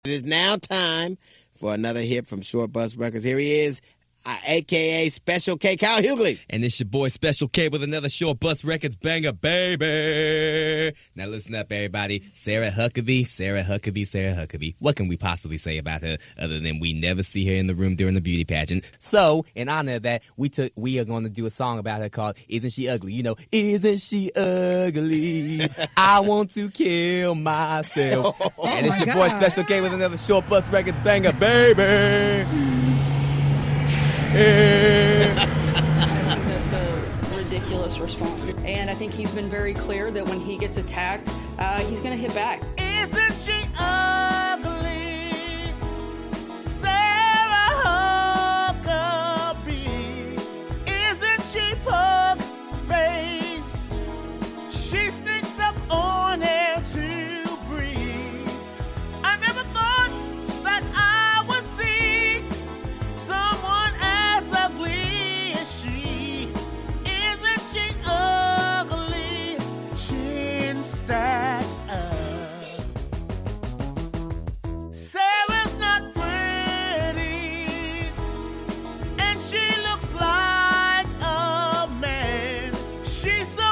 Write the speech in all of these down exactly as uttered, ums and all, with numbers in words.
It is now time for another hit from Short Bus Records. Here he is, uh, a k a. Special K, Kyle Hughley. And it's your boy Special K with another Short Bus Records banger, baby. Now listen up, everybody. Sarah Huckabee, Sarah Huckabee, Sarah Huckabee. What can we possibly say about her other than we never see her in the room during the beauty pageant? So, in honor of that, we took we are going to do a song about her called Isn't She Ugly? You know, Isn't She Ugly? I want to kill myself. Oh, and it's my your boy God. Special K with another Short Bus Records banger, baby. I think that's a ridiculous response. And I think he's been very clear that when he gets attacked, uh, he's going to hit back. Isn't she ugly? Sarah Huckabee. Isn't she pug-faced? She sneaks up on air to breathe. I never thought that I would see someone as ugly as she. Isn't she ugly? Chin stacked up. Sarah's not pretty, and she looks like a man. She's so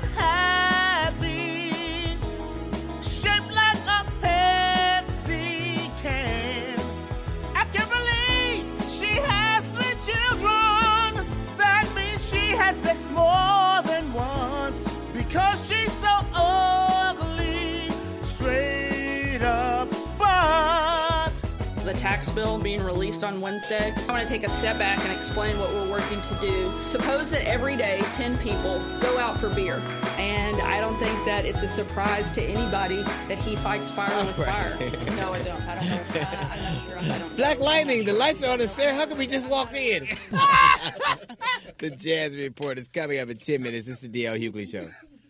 unhappy, shaped like a Pepsi can. I can't believe she has three children. That means she had sex more than once, because she's so ugly, straight up. But The tax bill being released on Wednesday, I want to take a step back and explain what we're working to do. Suppose that every day ten people go out for beer, and I don't think that it's a surprise to anybody that he fights fire with fire. No, I don't. I don't know. Uh, I'm not sure. I don't know. Black Lightning, the lights are on and Sarah Huckabee just walked in. The Jazz Report is coming up in ten minutes. This is the D L. Hughley Show.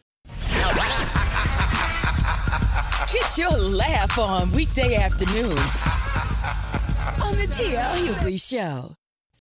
Get your laugh on weekday afternoons on the T L. Hughley Show.